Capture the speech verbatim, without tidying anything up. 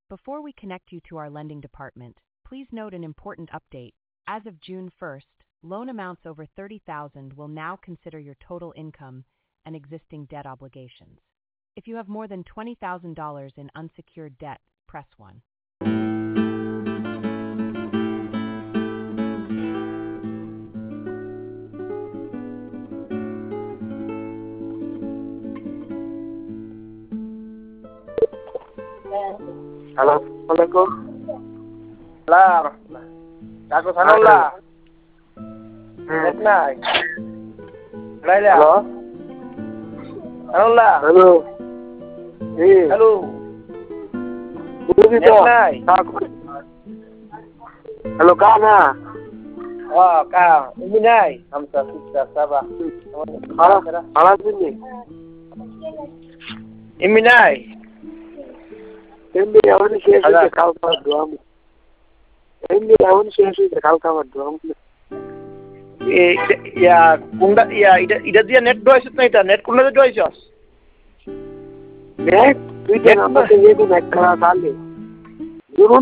Before we connect you to our lending department, please note an important update. As of June first, loan amounts over thirty thousand dollars will now consider your total income and existing debt obligations. If you have more than twenty thousand dollars in unsecured debt, press one. Halo, Assalamualaikum. Lah, aku Sanullah. Net নাই লাইলা Halo, Sanullah. halo. Eh, Halo. ini Net to. নাই Halo, kana. Oh, ka. Ini নাই. Hamsa sita sabah. Halo, halo sini. Ini নাই. Ini awal শেষ Halo. হয়েছে কাল খাবার দোয়াম। ini awal শেষ হয়েছে কাল খাবার দোয়াম। Eh, ya, kunda ya, ida ida dia net dua itu nih, net kunda dua itu. দেখ তুই তো আমাকে যে কোন একটা সালে